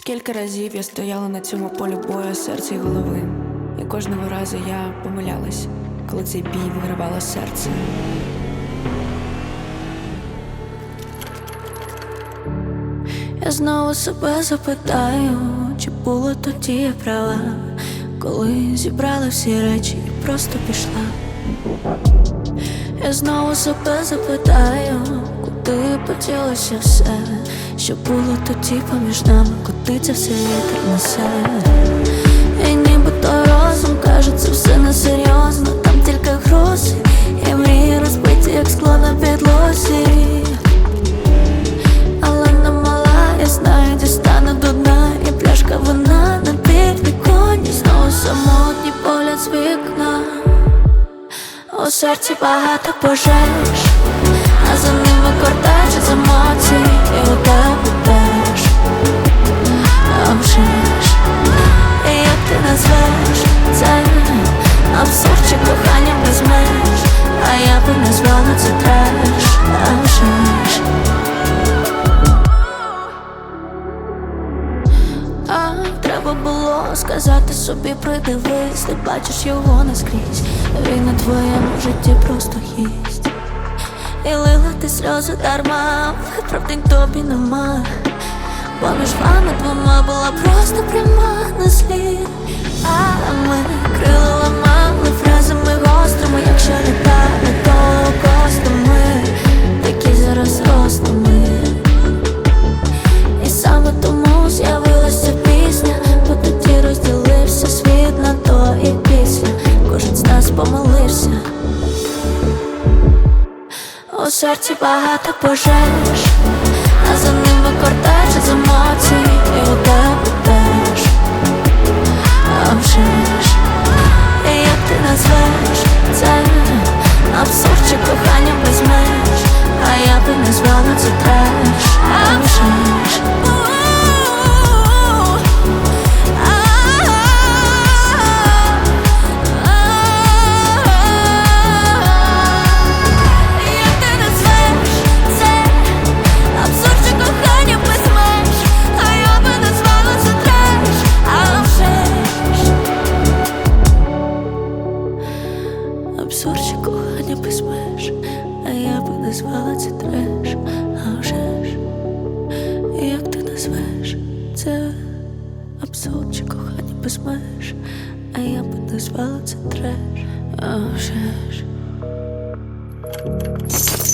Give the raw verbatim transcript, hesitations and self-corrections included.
Скільки разів я стояла на цьому полі бою серця й голови, і кожного разу я помилялась, коли цей бій вигравало серце. Я знову себе запитаю, чи було тоді я права, коли зібрала всі речі і просто пішла. Я знову себе запитаю, куди поділося все, що було тоді поміж нами, куди це все вітер несе. І нібито розум каже, це все несерйозно, там тільки грози і мрії розбиті, як скло на підлозі. Але не мала, я знаю, дістану до дна, і пляшка вина на підвіконні, знову самотній погляд з вікна. У серці багато пожеж, а за ними кортеж з емоцій, і у тебе теж. А вже ж, і як ти назвеш це абсурд чи кохання без меж, а я би назвала це треш. А вже ж. А треба було сказати собі, придивись, ти бачиш його наскрізь, він у твоєму житті просто гість. І лила ти сльози дарма, правди тобі нема, бо між вами двома була просто пряма на слід. А ми крила ламали фразами гострими, якщо не та, не то костами, такі зараз рослими. І саме тому з'явилася пісня, бо тоді розділився світ на то і після, кожен з нас помилився. У серці багато пожеж, а за ними кортеж з емоцій, і у тебе теж. А вже ж, і як ти назвеш це абсурд чи кохання без меж, а я би назвала це треш. А вже ж. Абсурд чи кохання без меж, а я би назвала це треш. А вже ж, як ти назвеш це абсурд чи кохання без меж, а я би назвала це треш. А вже ж.